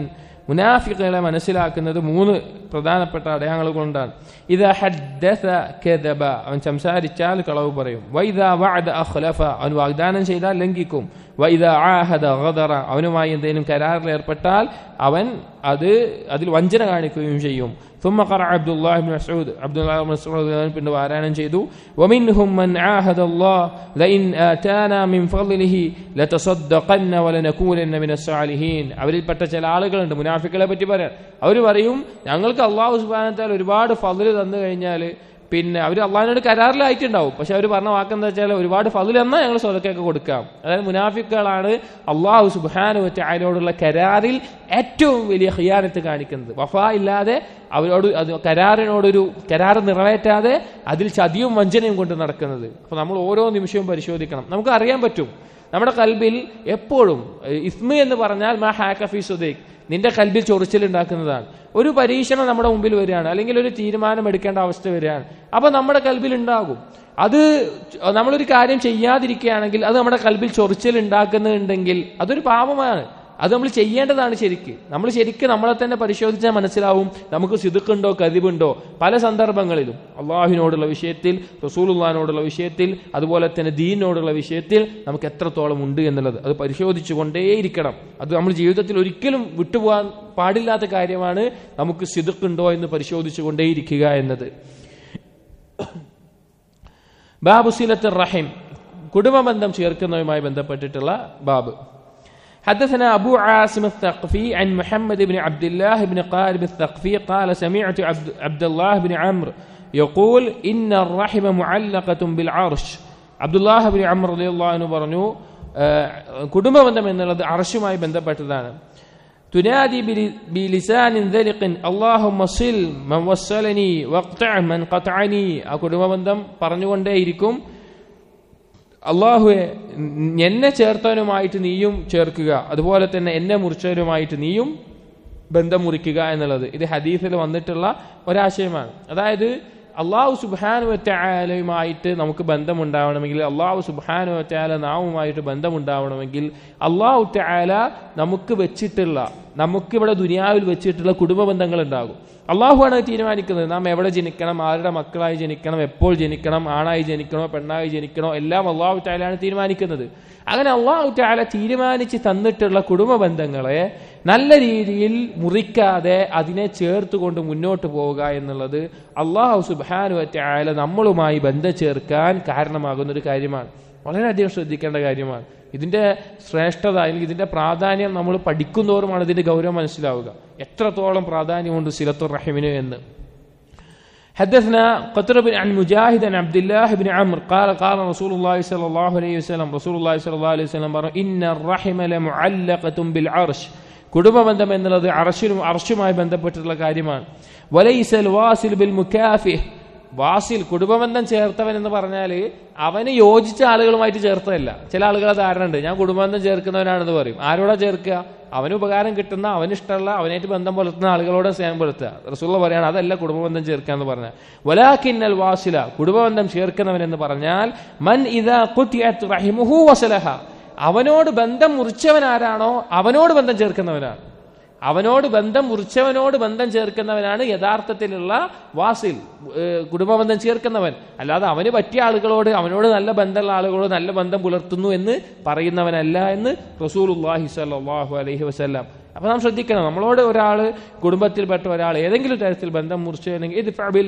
മുനാഫിഖുകളെ മനസ്സിലാക്കുന്നത് 3 പ്രധാനപ്പെട്ട അടയാളങ്ങൾ കൊണ്ടാണ്. ഇദാ ഹദ്ദസ കദബ, അവൻ സംസാരിച്ചാൽ കളവ് പറയും. വഇദാ വഅദ അഖ്ലഫ, അവൻ വാഗ്ദാനം ചെയ്താൽ ലംഘിക്കും. വഇദാ ആഹദ ഗദറ, അവനുമായി എന്തെങ്കിലും കരാറിൽ ഏർപ്പെട്ടാൽ അവൻ അതിൽ വഞ്ചന കാണിക്കുകയും ചെയ്യും. ثم قرأ عبد الله بن مسعود പിന്നെ പാരായണം ചെയ്തു ومنهم من عاهد الله لئن آتانا من فضله لتصدقن ولنكونن من الصالحين. അവരിൽപ്പെട്ട ചില ആളുകളുണ്ട്, മുനാഫിക്കുകളെ പറ്റി പറയാൻ. അവർ പറയും ഞങ്ങൾക്ക് അല്ലാഹു സുബ്ഹാനഹു വ തആല ഒരുപാട് ഫضل തന്നു കഴിഞ്ഞാൽ പിന്നെ അവർ അള്ളാഹിനോട് കരാറിലായിട്ടുണ്ടാവും. പക്ഷെ അവർ പറഞ്ഞ വാക്കെന്താ വെച്ചാൽ ഒരുപാട് ഫضل എന്നാൽ ഞങ്ങൾ സ്വതക്കൊക്കെ കൊടുക്കാം. അതായത് മുനാഫിക്കുകളാണ് അല്ലാഹു സുബ്ഹാനഹു വ തആലയോടുള്ള കരാറിൽ ഏറ്റവും വലിയ ഖിയാനത്ത് കാണിക്കുന്നത്. വഫാ ഇല്ലാതെ അവരോട് കരാറിനോടൊരു കരാർ നിറവേറ്റാതെ അതിൽ ചതിയും വഞ്ചനയും കൊണ്ട് നടക്കുന്നത്. അപ്പൊ നമ്മൾ ഓരോ നിമിഷവും പരിശോധിക്കണം. നമുക്ക് അറിയാൻ പറ്റും നമ്മുടെ കൽബിൽ എപ്പോഴും ഇസ്മ എന്ന് പറഞ്ഞാൽ മാ ഹാക ഫീ സുദൈക്, നിന്റെ കൽബിൽ ചൊറിച്ചിലുണ്ടാക്കുന്നതാണ്. ഒരു പരീക്ഷണം നമ്മുടെ മുമ്പിൽ വരികയാണ്, അല്ലെങ്കിൽ ഒരു തീരുമാനം എടുക്കേണ്ട അവസ്ഥ വരികയാണ്, അപ്പൊ നമ്മുടെ കൽബിൽ ഉണ്ടാകും. അത് നമ്മളൊരു കാര്യം ചെയ്യാതിരിക്കുകയാണെങ്കിൽ അത് നമ്മുടെ കൽബിൽ ചൊറിച്ചിലുണ്ടാക്കുന്നുണ്ടെങ്കിൽ അതൊരു പാപമാണ്. അത് നമ്മൾ ചെയ്യേണ്ടതാണ്. നമ്മൾ ശരിക്കും നമ്മളെ തന്നെ പരിശോധിച്ചാൽ മനസ്സിലാവും നമുക്ക് സിദ്ഖുണ്ടോ കദിബുണ്ടോ. പല സന്ദർഭങ്ങളിലും അള്ളാഹുവിനോടുള്ള വിഷയത്തിൽ, റസൂലുള്ളാഹിനോടുള്ള വിഷയത്തിൽ, അതുപോലെ തന്നെ ദീനിനോടുള്ള വിഷയത്തിൽ നമുക്ക് എത്രത്തോളം ഉണ്ട് എന്നുള്ളത് അത് പരിശോധിച്ചു കൊണ്ടേയിരിക്കണം. അത് നമ്മൾ ജീവിതത്തിൽ ഒരിക്കലും വിട്ടുപോകാൻ പാടില്ലാത്ത കാര്യമാണ്. നമുക്ക് സിദ്ഖുണ്ടോ എന്ന് പരിശോധിച്ചു കൊണ്ടേയിരിക്കുക എന്നത്. ബാബു സിലത്തുർ റഹിം, കുടുംബബന്ധം ചേർക്കുന്നതുമായി ബന്ധപ്പെട്ടിട്ടുള്ള ബാബ്. حدثنا أبو عاصم الثقفي عن محمد بن عبد الله بن قارب الثقفي قال سمعت عبد الله بن عمرو يقول إن الرحم معلقة بالعرش. عبد الله بن عمرو رضي الله عنه പറഞ്ഞു കുടുംബബന്ധം എന്നുള്ളത് അർശുമായി ബന്ധപ്പെട്ടതാണ്. തുനാദി ബിലിസാനിൻ ദലിഖിൻ അല്ലാഹുമ്മ സിൽ മൻ വസ്സലനി വഖ്തഅ മൻ ഖതഅനി. ആ കുടുംബബന്ധം പറഞ്ഞുകൊണ്ടേയിരിക്കും, അള്ളാഹുവെ എന്നെ ചേർത്തവനുമായിട്ട് നീയും ചേർക്കുക, അതുപോലെ തന്നെ എന്നെ മുറിച്ചവനുമായിട്ട് നീയും ബന്ധം മുറിക്കുക എന്നുള്ളത് ഇത് ഹദീസിൽ വന്നിട്ടുള്ള ഒരാശയമാണ്. അതായത് അള്ളാഹു സുബ്ഹാനഹു വ തആലയുമായിട്ട് നമുക്ക് ബന്ധമുണ്ടാവണമെങ്കിൽ, അള്ളാഹു സുബ്ഹാനഹു വ തആല നാവുമായിട്ട് ബന്ധമുണ്ടാവണമെങ്കിൽ അള്ളാഹു തആല നമുക്കിവിടെ ദുനിയാവിൽ വെച്ചിട്ടുള്ള കുടുംബ ബന്ധങ്ങൾ ഉണ്ടാകും. അള്ളാഹുവാണ് തീരുമാനിക്കുന്നത് നാം എവിടെ ജനിക്കണം, ആരുടെ മക്കളായി ജനിക്കണം, എപ്പോൾ ജനിക്കണം, ആണായി ജനിക്കണോ പെണ്ണായി ജനിക്കണോ, എല്ലാം അള്ളാഹു തആലയാണ് തീരുമാനിക്കുന്നത്. അങ്ങനെ അള്ളാഹു തആല തീരുമാനിച്ച് തന്നിട്ടുള്ള കുടുംബ ബന്ധങ്ങളെ നല്ല രീതിയിൽ മുറിക്കാതെ അതിനെ ചേർത്തുകൊണ്ട് മുന്നോട്ട് പോവുക എന്നുള്ളത് അള്ളാഹു സുബ്ഹാനഹു വ തആല നമ്മളുമായി ബന്ധം ചേർക്കാൻ കാരണമാകുന്ന ഒരു കാര്യമാണ്. വളരെയധികം ശ്രദ്ധിക്കേണ്ട കാര്യമാണ്. ഇതിന്റെ ശ്രേഷ്ഠത അല്ലെങ്കിൽ ഇതിന്റെ പ്രാധാന്യം നമ്മൾ പഠിക്കുന്നതോറുമാണ് ഇതിന്റെ ഗൗരവം മനസ്സിലാവുക. എത്രത്തോളം പ്രാധാന്യമുണ്ട് സിലത്തുർ റഹിമിന് എന്ന്. حدثنا قتيبة عن مجاهد عن عبد الله بن عمرو قال قال رسول الله صلى الله عليه وسلم رسول الله صلى الله عليه وسلم إن الرحم لمعلقة بالعرش. കുടുംബബന്ധം എന്നുള്ളത് അർശുമായി ബന്ധപ്പെട്ടിട്ടുള്ള കാര്യമാണ്. വലൈസ الواصل بالمكافئ. വാസിൽ കുടുംബബന്ധം ചേർത്തവൻ എന്ന് പറഞ്ഞാൽ അവന് യോജിച്ച ആളുകളുമായിട്ട് ചേർത്തതല്ല. ചില ആളുകളെ ധാരണ ഉണ്ട്, ഞാൻ കുടുംബബന്ധം ചേർക്കുന്നവനാണെന്ന് പറയും. ആരോടാ ചേർക്കുക? അവന് ഉപകാരം കിട്ടുന്ന, അവനിഷ്ടമുള്ള, അവനായിട്ട് ബന്ധം പുലർത്തുന്ന ആളുകളോട് സ്നേഹം പുലർത്തുക. റസൂലുള്ളാഹി പറയാണ് അതല്ല കുടുംബബന്ധം ചേർക്കുക എന്ന് പറഞ്ഞാൽ. വലാകിന്നൽ വാസില, കുടുംബബന്ധം ചേർക്കുന്നവൻ എന്ന് പറഞ്ഞാൽ മൻ ഇദാ ഖുതിഅത് റഹിമുഹു വസലഹ. അവനോട് ബന്ധം മുറിച്ചവൻ ആരാണോ അവനോട് ബന്ധം ചേർക്കുന്നവനാണ്. അവനോട് ബന്ധം മുറിച്ചവനോട് ബന്ധം ചേർക്കുന്നവനാണ് യഥാർത്ഥത്തിലുള്ള വാസിൽ, കുടുംബബന്ധം ചേർക്കുന്നവൻ. അല്ലാതെ അവന് പറ്റിയ ആളുകളോട്, അവനോട് നല്ല ബന്ധമുള്ള ആളുകളോട് നല്ല ബന്ധം പുലർത്തുന്നു എന്ന് പറയുന്നവനല്ല എന്ന് റസൂലുള്ളാഹി സ്വല്ലല്ലാഹു അലൈഹി വസല്ലം. അപ്പൊ നാം ശ്രദ്ധിക്കണം, നമ്മളോട് ഒരാൾ, കുടുംബത്തിൽപ്പെട്ട ഒരാൾ ഏതെങ്കിലും തരത്തിൽ ബന്ധം മുറിച്ചെങ്കിൽ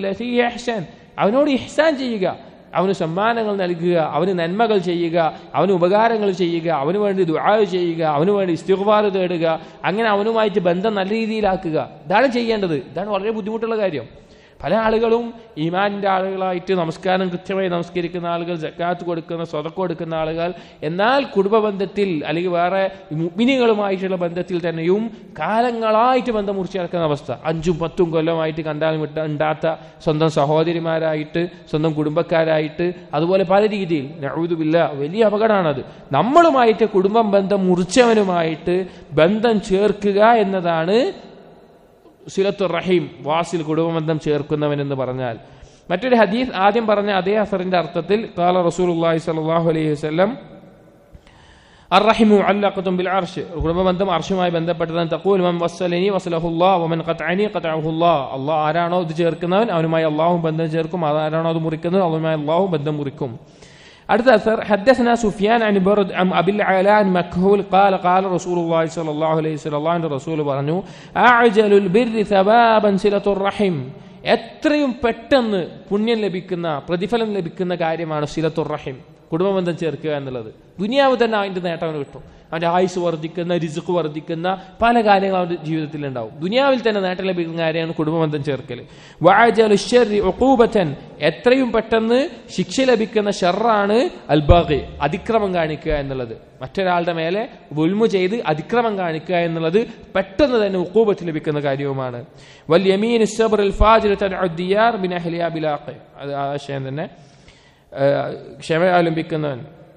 അവനോട് ഇഹ്സാൻ ചെയ്യുക, അവന് സമ്മാനങ്ങൾ നൽകുക, അവന് നന്മകൾ ചെയ്യുക, അവന് ഉപകാരങ്ങൾ ചെയ്യുക, അവന് വേണ്ടി ദുആ ചെയ്യുക, അവന് വേണ്ടി ഇസ്തിഗ്ഫാർ തേടുക, അങ്ങനെ അവനുമായിട്ട് ബന്ധം നല്ല രീതിയിലാക്കുക. ഇതാണ് ചെയ്യേണ്ടത്. ഇതാണ് വളരെ ബുദ്ധിമുട്ടുള്ള കാര്യം. പല ആളുകളും ഈമാനിന്റെ ആളുകളായിട്ട് നമസ്കാരം കൃത്യമായി നമസ്കരിക്കുന്ന ആളുകൾ, സക്കാത്ത് കൊടുക്കുന്ന, സ്വതക്ക കൊടുക്കുന്ന ആളുകൾ, എന്നാൽ കുടുംബബന്ധത്തിൽ അല്ലെങ്കിൽ വേറെ മുഅ്മിനീങ്ങളുമായിട്ടുള്ള ബന്ധത്തിൽ തന്നെയും കാലങ്ങളായിട്ട് ബന്ധം മുറിച്ച് നടക്കുന്ന അവസ്ഥ. 5-10 കൊല്ലമായിട്ട് കണ്ടാൽ ഉണ്ടാത്ത സ്വന്തം സഹോദരിമാരായിട്ട്, സ്വന്തം കുടുംബക്കാരായിട്ട്, അതുപോലെ പല രീതിയിൽ. നഊദു ബില്ലാഹ്, വലിയ അപകടമാണത്. നമ്മളുമായിട്ട് കുടുംബം ബന്ധം മുറിച്ചവനുമായിട്ട് ബന്ധം ചേർക്കുക എന്നതാണ് സിലത്തുർ റഹീം, വാസിൽ, കുടുംബബന്ധം ചേർക്കുന്നവൻ എന്ന് പറഞ്ഞാൽ. മറ്റൊരു ഹദീസ് ആദ്യം പറഞ്ഞ അതേ അസറിന്റെ അർത്ഥത്തിൽ ഖാല റസൂലുള്ളാഹി സ്വല്ലല്ലാഹു അലൈഹി വസല്ലം അർറഹിമു അല്ലഖതും ബിൽ അർശ്, കുടുംബബന്ധം അർശുമായി ബന്ധപ്പെട്ടതാണ്. തഖൂൽ മൻ വസ്സലനി വസ്ലഹുല്ലാഹ് വമൻ ഖതഅനി ഖതഅഹുല്ലാഹ്, അല്ലാഹ് ആരാണോ ഇത് ചേർക്കുന്നവൻ അവനുമായി അല്ലാഹു ബന്ധം ചേർക്കും, ആരാണോ അത് മുറിക്കുന്നത് അവനുമായി അല്ലാഹു ബന്ധം മുറിക്കും. അടുത്ത അസർ ഹദ്ദസനാ സുഫിയാൻ അൻ ബർദ് അൻ അബിൽ അലാ അൻ മഖ്ഹൂൽ ഖാല ഖാല റസൂലുള്ളാഹി സ്വല്ലല്ലാഹു അലൈഹി വസല്ലം, അല്ലാഹുവിന്റെ റസൂൽ പറഞ്ഞു, അഅജലുൽ ബിർരി സബാബൻ സിലത്തുർ റഹിം, എത്രയും പെട്ടെന്ന് പുണ്യം ലഭിക്കുന്ന പ്രതിഫലം ലഭിക്കുന്ന കാര്യമാണ് സിലത്തുർ റഹിം, കുടുംബബന്ധം ചേർക്കുക എന്നുള്ളത്. ദുനിയാവ് തന്നെ അതിന്റെ നേട്ടം അവന് കിട്ടും. അവന്റെ ആയുസ് വർദ്ധിക്കുന്ന, റിസ്ക് വർദ്ധിക്കുന്ന പല കാര്യങ്ങളും അവന്റെ ജീവിതത്തിൽ ഉണ്ടാവും. ദുനിയാവിൽ തന്നെ നേട്ടം ലഭിക്കുന്ന കാര്യമാണ് കുടുംബബന്ധം ചേർക്കൽ. വഅജലു ശർരി ഉഖൂബതൻ, എത്രയും പെട്ടെന്ന് ശിക്ഷ ലഭിക്കുന്ന ഷർറാണ് അൽ ബാഗി, അതിക്രമം കാണിക്കുക എന്നുള്ളത്. മറ്റൊരാളുടെ മേലെ ദുൽമു ചെയ്ത് അതിക്രമം കാണിക്കുക എന്നുള്ളത് പെട്ടെന്ന് തന്നെ ഉഖൂബത്ത് ലഭിക്കുന്ന കാര്യവുമാണ്. വൽ യമീനു സബ്റുൽ ഫാജിറു തൻഉ ദിയാർ മിൻ അഹ്ലിഹാ ബിലാഖി, അത് ആശയം തന്നെ. ക്ഷമ ആലംബിക്കുന്നവൻ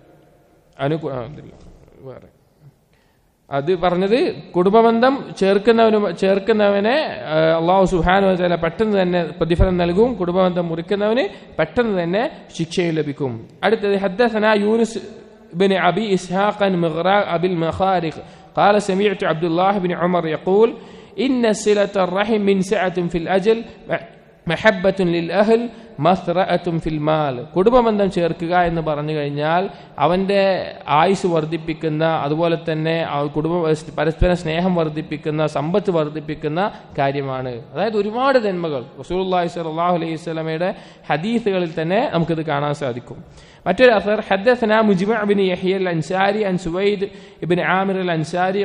വേറെ അത് പറഞ്ഞത് കുടുംബബന്ധം ചേർക്കുന്നവനെ അല്ലാഹു സുബ്ഹാനഹു വ തആല പെട്ടെന്ന് തന്നെ പ്രതിഫലം നൽകും, കുടുംബബന്ധം മുറിക്കുന്നവന് പെട്ടെന്ന് തന്നെ ശിക്ഷയും ലഭിക്കും. അടുത്തത് ഹദ്ദസനാ യൂനുസ് ഇബ്നു അബി ഇസ്ഹാഖ് അൻ മിഗ്റാ അബിൽ മഖാരിഖ് قال سمعت عبد الله بن عمر يقول إن صلة الرحم من سعة في الأجل محبة للأهل മസ്റഅത്തുൻ ഫിൽ മാൽ, കുടുംബബന്ധം ചേർക്കുക എന്ന് പറഞ്ഞു കഴിഞ്ഞാൽ അവന്റെ ആയുസ് വർദ്ധിപ്പിക്കുന്ന, അതുപോലെ തന്നെ പരസ്പര സ്നേഹം വർദ്ധിപ്പിക്കുന്ന, സമ്പത്ത് വർദ്ധിപ്പിക്കുന്ന കാര്യമാണ്. അതായത് ഒരുപാട് നന്മകൾ റസൂലുള്ളാഹി സ്വല്ലല്ലാഹു അലൈഹി വസല്ലമയുടെ ഹദീസുകളിൽ തന്നെ നമുക്കിത് കാണാൻ സാധിക്കും. മറ്റൊരു അസർ ഹദ്ദസനാ മുജ്മഅ ഇബ്നു യഹ്യ അൽ അൻസാരി അൻ സുവൈദ് ഇബ്നു ആമിർ അൽ അൻസാരി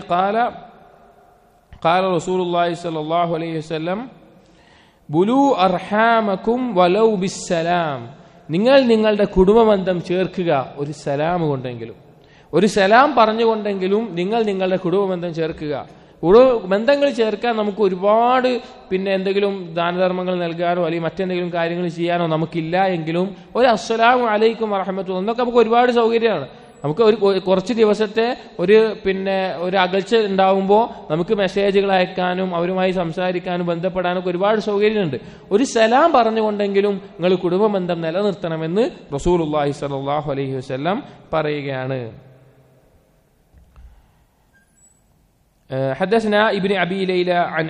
ഖാല റസൂലുള്ളാഹി സ്വല്ലല്ലാഹു അലൈഹി വസല്ലം ബുലു അർഹാമക്കും വലൗ ബിസ്സലാം, നിങ്ങൾ നിങ്ങളുടെ കുടുംബബന്ധം ചേർക്കുക ഒരു സലാം കൊണ്ടെങ്കിലും, ഒരു സലാം പറഞ്ഞുകൊണ്ടെങ്കിലും നിങ്ങൾ നിങ്ങളുടെ കുടുംബബന്ധം ചേർക്കുക. ബന്ധങ്ങൾ ചേർക്കാൻ നമുക്ക് ഒരുപാട് എന്തെങ്കിലും ദാനധർമ്മങ്ങൾ നൽകാനോ അല്ലെങ്കിൽ മറ്റെന്തെങ്കിലും കാര്യങ്ങൾ ചെയ്യാനോ നമുക്കില്ല എങ്കിലും ഒരു അസ്സലാമു അലൈക്കും വറഹ്മത്തുള്ളാഹി എന്നൊക്കെ നമുക്ക് ഒരുപാട് സൗകര്യമാണ്. നമുക്ക് കുറച്ച് ദിവസത്തെ ഒരു അകൽച്ച ഉണ്ടാവുമ്പോൾ നമുക്ക് മെസ്സേജുകൾ അയക്കാനും അവരുമായി സംസാരിക്കാനും ബന്ധപ്പെടാനൊക്കെ ഒരുപാട് സൗകര്യമുണ്ട്. ഒരു സലാം പറഞ്ഞുകൊണ്ടെങ്കിലും നിങ്ങൾ കുടുംബബന്ധം നിലനിർത്തണമെന്ന് റസൂലുള്ളാഹി സ്വല്ലല്ലാഹു അലൈഹി വസല്ലം പറയുകയാണ്. حدثنا ابن أبي ليلى عن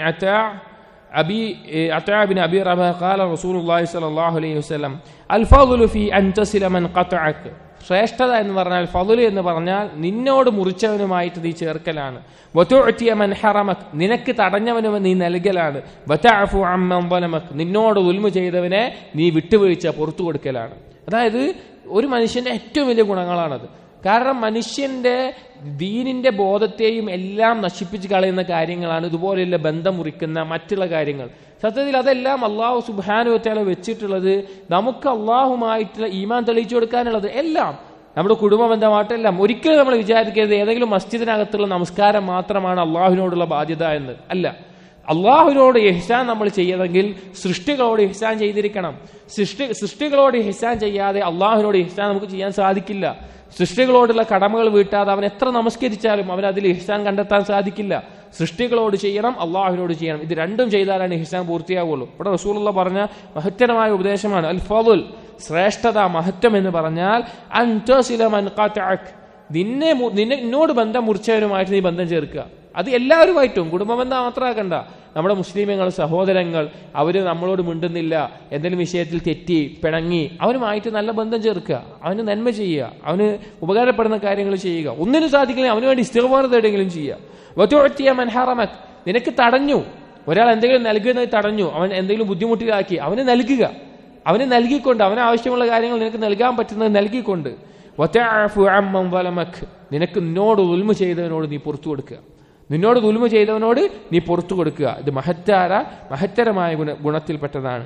عطاء بن أبي رباح قال رسول الله صلى الله عليه وسلم الفضل في أن تصل من قطعك, ശ്രേഷ്ഠത എന്ന് പറഞ്ഞാൽ, ഫള് എന്ന് പറഞ്ഞാൽ നിന്നോട് മുറിച്ചവനുമായിട്ട് നീ ചേർക്കലാണ്. വതുഅ്തിയ മൻ ഹറമക്, നിനക്ക് തടഞ്ഞവന് നീ നൽകലാണ്. വതഅഫു അമ്മൻ ളലമക്, നിന്നോട് ദുൽമു ചെയ്തവനെ നീ വിട്ടുവീഴ്ച പുറത്തു കൊടുക്കലാണ്. അതായത് ഒരു മനുഷ്യന്റെ ഏറ്റവും വലിയ ഗുണങ്ങളാണത്. കാരണം മനുഷ്യന്റെ ദീനിന്റെ ബോധത്തെയും എല്ലാം നശിപ്പിച്ച് കളയുന്ന കാര്യങ്ങളാണ് ഇതുപോലെയുള്ള ബന്ധം മുറിക്കുന്ന മറ്റുള്ള കാര്യങ്ങൾ. സത്യത്തിൽ അതെല്ലാം അല്ലാഹു സുബ്ഹാനഹു വ തആല വെച്ചിട്ടുള്ളത് നമുക്ക് അല്ലാഹുമായിട്ടുള്ള ഈമാൻ തെളിയിച്ചു കൊടുക്കാനുള്ളത്. എല്ലാം നമ്മുടെ കുടുംബബന്ധമായിട്ടെല്ലാം. ഒരിക്കലും നമ്മൾ വിചാരിക്കരുത് ഏതെങ്കിലും മസ്ജിദിനകത്തുള്ള നമസ്കാരം മാത്രമാണ് അള്ളാഹുവിനോടുള്ള ബാധ്യത എന്ന്. അല്ല, അള്ളാഹുവിനോട് ഇഹ്സാൻ നമ്മൾ ചെയ്യണമെങ്കിൽ സൃഷ്ടികളോട് ഇഹ്സാൻ ചെയ്തിരിക്കണം. സൃഷ്ടികളോട് ഇഹ്സാൻ ചെയ്യാതെ അള്ളാഹുവിനോട് ഇഹ്സാൻ നമുക്ക് ചെയ്യാൻ സാധിക്കില്ല. സൃഷ്ടികളോടുള്ള കടമകൾ വീട്ടാതെ അവൻ എത്ര നമസ്കരിച്ചാലും അവൻ അതിൽ ഇഹ്സാൻ കണ്ടെത്താൻ സാധിക്കില്ല. സൃഷ്ടികളോട് ചെയ്യണം, അള്ളാഹുവിനോട് ചെയ്യണം. ഇത് രണ്ടും ചെയ്താലാണ് ഇഹ്സാൻ പൂർത്തിയാവുള്ളൂ. ഇവിടെ റസൂലുള്ളാഹി പറഞ്ഞ മഹത്തരമായ ഉപദേശമാണ് അൽ ഫളൽ, ശ്രേഷ്ഠത, മഹത്വം എന്ന് പറഞ്ഞാൽ അൻ തസില മൻ ഖതഅക്, നിന്നോട് ബന്ധം മുറിച്ചവരുമായിട്ട് നീ ബന്ധം ചേർക്കുക. അത് എല്ലാവരുമായിട്ടും, കുടുംബബന്ധം മാത്രമാക്കണ്ട. നമ്മുടെ മുസ്ലിമീങ്ങൾ സഹോദരങ്ങൾ അവര് നമ്മളോട് മിണ്ടുന്നില്ല, എന്തെങ്കിലും വിഷയത്തിൽ തെറ്റി പിണങ്ങി, അവനുമായിട്ട് നല്ല ബന്ധം ചേർക്കുക, അവന് നന്മ ചെയ്യുക, അവന് ഉപകാരപ്പെടുന്ന കാര്യങ്ങൾ ചെയ്യുക. ഒന്നിനും സാധിക്കില്ല അവന് വേണ്ടി ഇസ്തിഗ്ഫാർ തേടെങ്കിലും ചെയ്യുക. വതുഅ്തിയ മൻ ഹറമക്, നിനക്ക് തടഞ്ഞു, ഒരാൾ എന്തെങ്കിലും നൽകുന്നത് തടഞ്ഞു, അവൻ എന്തെങ്കിലും ബുദ്ധിമുട്ടിലാക്കി, അവന് നൽകുക, അവന് നൽകിക്കൊണ്ട്, അവന് ആവശ്യമുള്ള കാര്യങ്ങൾ നിനക്ക് നൽകാൻ പറ്റുന്നത് നൽകിക്കൊണ്ട്. വതഅഫു അമ്മൻ ളലമക്, നിന്നോട് ദുൽമ ചെയ്തവനോട് നീ പുറത്തു കൊടുക്കുക, നിന്നോട് ദുൽമ ചെയ്തവനോട് നീ പുറത്തു കൊടുക്കുക. ഇത് മഹത്തരമായ ഗുണത്തിൽപ്പെട്ടതാണ്.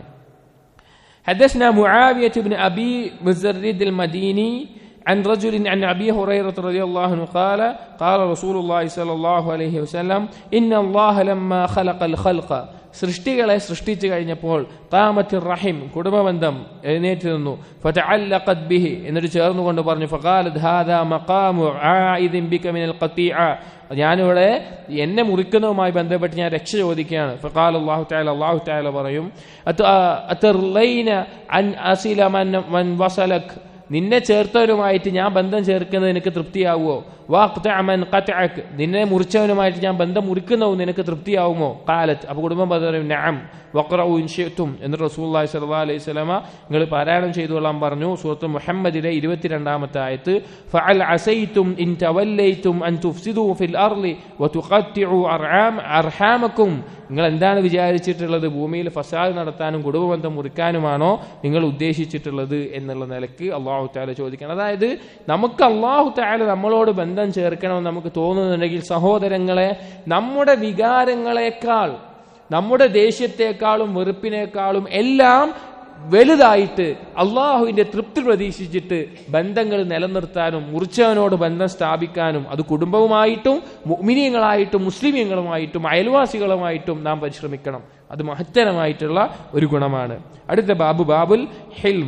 حدثنا معاوية بن أبي مزرد المديني عن رجل عن أبي هريرة رضي الله عنه قال قال رسول الله صلى الله عليه وسلم إن الله لما خلق الخلق, സൃഷ്ടികളെ സൃഷ്ടിച്ചു കഴിഞ്ഞപ്പോൾ ഖാമത്തിർ റഹിം, കുടുംബബന്ധം എഴുന്നേറ്റ് നിന്നു. ഫതഅല്ലഖത് ബിഹി, എന്നിട്ട് ചേർന്നുകൊണ്ട് പറഞ്ഞു ഫഖാലത് ഹാദാ മഖാമു ആയിദിൻ ബിക മിനൽ ഖതീഅ, ഞാനിവിടെ എന്നെ മുറിക്കുന്നതുമായി ബന്ധപ്പെട്ട് ഞാൻ രക്ഷ ചോദിക്കുകയാണ്. ഫഖാല അല്ലാഹു തആല, അല്ലാഹു തആല പറയും അതർലൈന അൻ അസില മൻ വസലക്, നിന്നെ ചേർത്തവരുമായിട്ട് ഞാൻ ബന്ധം ചേർക്കുന്നത് നിനക്ക് തൃപ്തിയാവുമോ? വഖ്തഅ മൻ ഖതഅക, നിന്നെ മുറിച്ചവനുമായിട്ട് ഞാൻ ബന്ധം മുറിക്കുന്നതും നിനക്ക് തൃപ്തിയാവുമോ? ഖാലത്ത്, അപ്പോൾ കുടുംബം പറഞ്ഞു നഅം വഖറഉ ഇൻ ശിഅ്തും. എന്നിട്ട് റസൂലുള്ളാഹി സ്വല്ലല്ലാഹു അലൈഹി വസല്ലമ നിങ്ങൾ പാരായണം ചെയ്തുകൊള്ളാൻ പറഞ്ഞു. സൂറത്ത് മുഹമ്മദിലെ 22-ാമത്തെ ആയത്ത്, ഫഅൽ അസൈതും ഇൻ തവല്ലൈതും അൻ തുഫ്സിദു ഫിൽ അർളി വതുഖത്തിഉ അർഹാമക്കും. നിങ്ങൾ എന്താണ് വിചാരിച്ചിട്ടുള്ളത്? ഭൂമിയിൽ ഫസാദ് നടത്താനും കുടുംബബന്ധം മുറിക്കാനുമാണോ നിങ്ങൾ ഉദ്ദേശിച്ചിട്ടുള്ളത് എന്നുള്ള നിലയ്ക്ക് അല്ലാഹു തആല ചോദിക്കണം. അതായത് നമുക്ക് അല്ലാഹു തആല നമ്മളോട് ബന്ധം ചേർക്കണമെന്ന് നമുക്ക് തോന്നുന്നുണ്ടെങ്കിൽ സഹോദരങ്ങളെ, നമ്മുടെ വികാരങ്ങളെക്കാൾ, നമ്മുടെ ദേഷ്യത്തെക്കാളും വെറുപ്പിനേക്കാളും എല്ലാം വലുതായിട്ട് അള്ളാഹുവിന്റെ തൃപ്തി പ്രതീക്ഷിച്ചിട്ട് ബന്ധങ്ങൾ നിലനിർത്താനും മുറിച്ചവനോട് ബന്ധം സ്ഥാപിക്കാനും, അത് കുടുംബവുമായിട്ടും മുഅ്മിനീങ്ങളായിട്ടും മുസ്ലിമീങ്ങളുമായിട്ടും അയൽവാസികളുമായിട്ടും നാം പരിശ്രമിക്കണം. അത് മഹത്തരമായിട്ടുള്ള ഒരു ഗുണമാണ്. അടുത്ത ബാബു, ബാബുൽ ഹിൽം.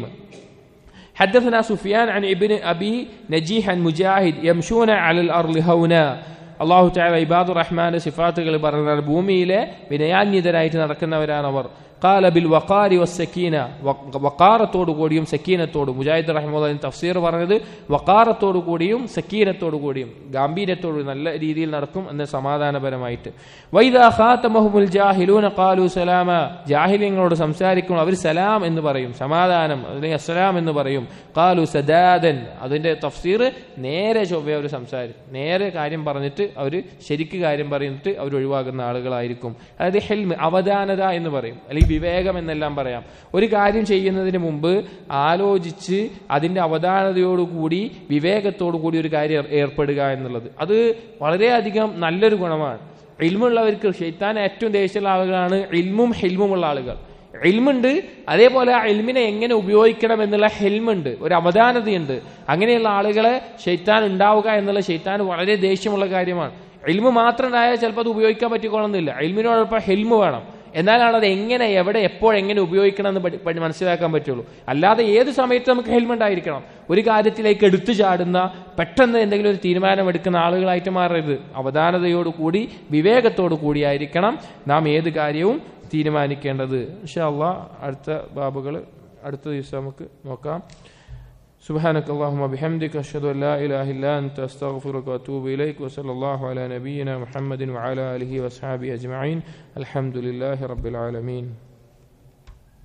حدثنا سفيان عن ابن أبي نجيح عن مجاهد يمشون على الأرض هونا. അള്ളാഹു തആല ഇബാദുർ റഹ്മാന്റെ സിഫാത്തുകൾ പറഞ്ഞാൽ ഭൂമിയിലെ വിനയാന്വിതരായിട്ട് നടക്കുന്നവരാണ് അവർ. ഖാല ബിൽ വഖാരി വസ്സക്കീന, വഖാറത്തോടു കൂടിയും സക്കീനത്തോടും. മുജാഹിദ് റഹിമഹുല്ലാഹ് തഫ്സീർ പറഞ്ഞത് വഖാറത്തോടു കൂടിയും സക്കീനത്തോടു കൂടിയും, ഗാംഭീര്യത്തോടു നല്ല രീതിയിൽ നടക്കും എന്ന് സമാധാനപരമായിട്ട്. വൈദാ ഖാതമഹുൽ ജാഹിലൂന ഖാലു സലാമ, ജാഹിലിയങ്ങളോട് സംസാരിക്കുമ്പോൾ അവർ സലാം എന്ന് പറയും, സമാധാനം അല്ലെങ്കിൽ അസ്സലാം എന്ന് പറയും. ഖാലു സദാദൻ, അതിന്റെ തഫ്സീർ നേരെ ചൊവ്വേ അവർ സംസാരിക്കും, നേരെ കാര്യം പറഞ്ഞിട്ട് അവർ ശരിക്ക് കാര്യം പറഞ്ഞിട്ട് അവർ ഒഴിവാകുന്ന ആളുകളായിരിക്കും. അതായത് ഹിൽം, അവധാനത എന്ന് പറയും, അല്ലെങ്കിൽ വിവേകം എന്നെല്ലാം പറയാം. ഒരു കാര്യം ചെയ്യുന്നതിന് മുമ്പ് ആലോചിച്ച് അതിന്റെ അവധാനതയോടുകൂടി വിവേകത്തോടുകൂടി ഒരു കാര്യം ഏർപ്പെടുക എന്നുള്ളത് അത് വളരെയധികം നല്ലൊരു ഗുണമാണ്. ഇൽമുള്ളവർക്ക്, ശൈത്താൻ ഏറ്റവും ദേഷ്യമുള്ള ആളുകളാണ് ഇൽമും ഹിൽമുമുള്ള ആളുകൾ. ഇൽമുണ്ട്, അതേപോലെ ആ ഇൽമിനെ എങ്ങനെ ഉപയോഗിക്കണം എന്നുള്ള ഹിൽമുണ്ട്, ഒരു അവധാനതയുണ്ട്. അങ്ങനെയുള്ള ആളുകളെ ശൈത്താൻ ഉണ്ടാവുക എന്നുള്ള ശൈത്താൻ വളരെ ദേഷ്യമുള്ള കാര്യമാണ്. ഇൽമു മാത്രം ഉണ്ടായാൽ ചിലപ്പോൾ അത് ഉപയോഗിക്കാൻ പറ്റിക്കൊള്ളുന്നില്ല. ഇൽമിനോടൊപ്പം ഹിൽമു വേണം, എന്നാലാണ് അത് എങ്ങനെ, എവിടെ, എപ്പോഴെങ്ങനെ ഉപയോഗിക്കണം എന്ന് മനസ്സിലാക്കാൻ പറ്റുള്ളൂ. അല്ലാതെ ഏത് സമയത്ത് നമുക്ക് ഹെൽമെണ്ടായിരിക്കണം. ഒരു കാര്യത്തിലേക്ക് എടുത്തു ചാടുന്ന, പെട്ടെന്ന് എന്തെങ്കിലും ഒരു തീരുമാനമെടുക്കുന്ന ആളുകളായിട്ട് മാറരുത്. അവധാനതയോടുകൂടി വിവേകത്തോടു കൂടിയായിരിക്കണം നാം ഏത് കാര്യവും തീരുമാനിക്കേണ്ടത്. ഇൻഷാ അല്ലാഹ് അടുത്ത ബാബുകൾ അടുത്ത ദിവസം നമുക്ക് നോക്കാം. سبحانك اللهم وبحمدك أشهد أن لا إله إلا أنت أستغفرك وأتوب إليك وصلى الله على نبينا محمد وعلى آله وأصحابه أجمعين. الحمد لله رب العالمين.